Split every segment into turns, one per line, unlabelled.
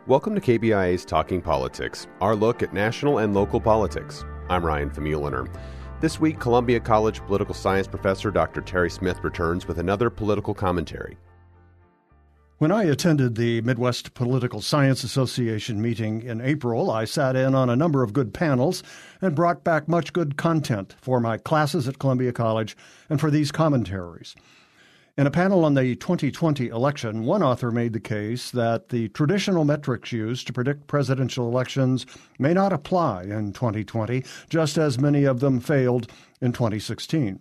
Welcome to KBIA's Talking Politics, our look at national and local politics. I'm Ryan Famuliner. This week, Columbia College political science professor Dr. Terry Smith returns with another political commentary.
When I attended the Midwest Political Science Association meeting in April, I sat in on a number of good panels and brought back much good content for my classes at Columbia College and for these commentaries. In a panel on the 2020 election, one author made the case that the traditional metrics used to predict presidential elections may not apply in 2020, just as many of them failed in 2016.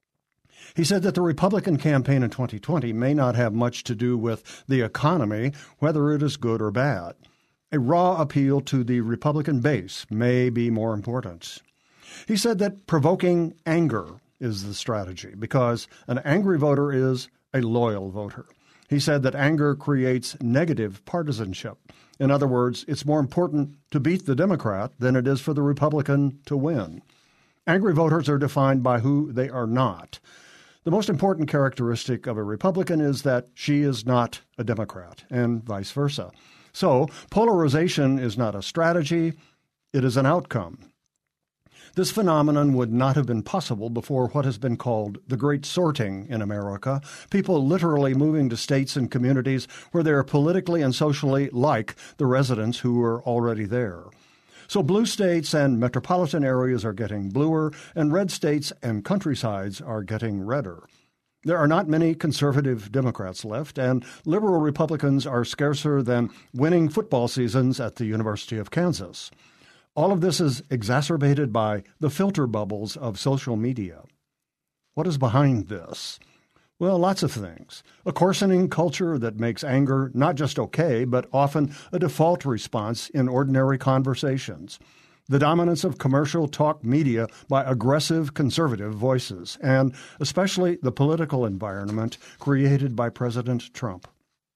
He said that the Republican campaign in 2020 may not have much to do with the economy, whether it is good or bad. A raw appeal to the Republican base may be more important. He said that provoking anger is the strategy, because an angry voter is a loyal voter. He said that anger creates negative partisanship. In other words, it's more important to beat the Democrat than it is for the Republican to win. Angry voters are defined by who they are not. The most important characteristic of a Republican is that she is not a Democrat, and vice versa. So, polarization is not a strategy, it is an outcome. This phenomenon would not have been possible before what has been called the Great Sorting in America, people literally moving to states and communities where they are politically and socially like the residents who were already there. So blue states and metropolitan areas are getting bluer, and red states and countrysides are getting redder. There are not many conservative Democrats left, and liberal Republicans are scarcer than winning football seasons at the University of Kansas. All of this is exacerbated by the filter bubbles of social media. What is behind this? Well, lots of things. A coarsening culture that makes anger not just okay, but often a default response in ordinary conversations. The dominance of commercial talk media by aggressive conservative voices, and especially the political environment created by President Trump.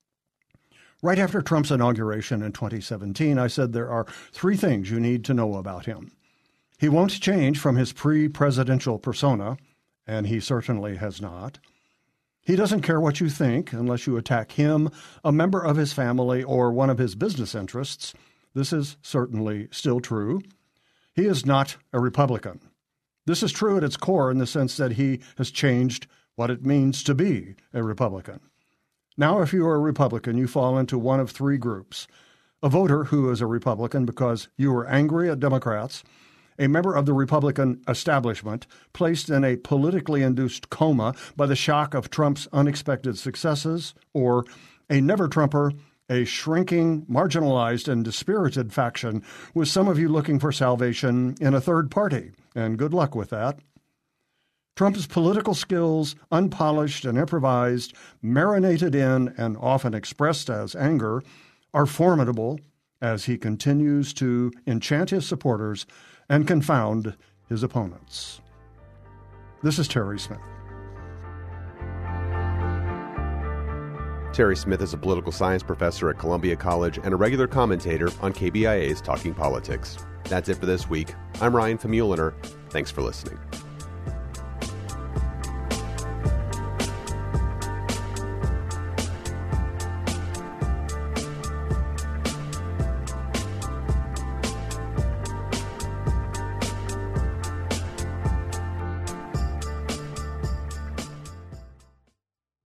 Right after Trump's inauguration in 2017, I said there are three things you need to know about him. He won't change from his pre-presidential persona, and he certainly has not. He doesn't care what you think unless you attack him, a member of his family, or one of his business interests. This is certainly still true. He is not a Republican. This is true at its core in the sense that he has changed what it means to be a Republican. Now, if you are a Republican, you fall into one of three groups. A voter who is a Republican because you were angry at Democrats, a member of the Republican establishment placed in a politically induced coma by the shock of Trump's unexpected successes, or a never-Trumper, a shrinking, marginalized, and dispirited faction, with some of you looking for salvation in a third party, and good luck with that. Trump's political skills, unpolished and improvised, marinated in and often expressed as anger, are formidable as he continues to enchant his supporters and confound his opponents. This is Terry Smith.
Terry Smith is a political science professor at Columbia College and a regular commentator on KBIA's Talking Politics. That's it for this week. I'm Ryan Famuliner. Thanks for listening.